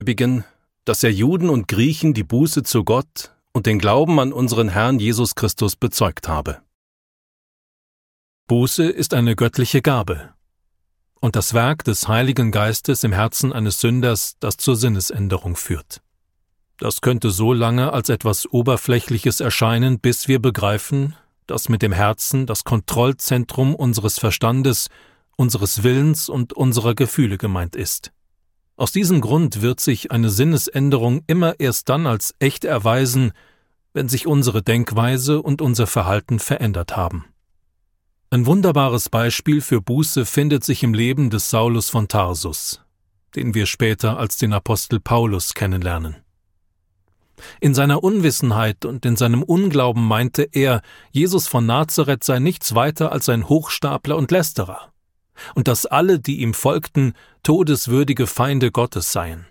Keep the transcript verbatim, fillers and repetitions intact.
dass er Juden und Griechen die Buße zu Gott und den Glauben an unseren Herrn Jesus Christus bezeugt habe. Buße ist eine göttliche Gabe und das Werk des Heiligen Geistes im Herzen eines Sünders, das zur Sinnesänderung führt. Das könnte so lange als etwas Oberflächliches erscheinen, bis wir begreifen, dass mit dem Herzen das Kontrollzentrum unseres Verstandes, unseres Willens und unserer Gefühle gemeint ist. Aus diesem Grund wird sich eine Sinnesänderung immer erst dann als echt erweisen, wenn sich unsere Denkweise und unser Verhalten verändert haben. Ein wunderbares Beispiel für Buße findet sich im Leben des Saulus von Tarsus, den wir später als den Apostel Paulus kennenlernen. In seiner Unwissenheit und in seinem Unglauben meinte er, Jesus von Nazareth sei nichts weiter als ein Hochstapler und Lästerer, und dass alle, die ihm folgten, todeswürdige Feinde Gottes seien.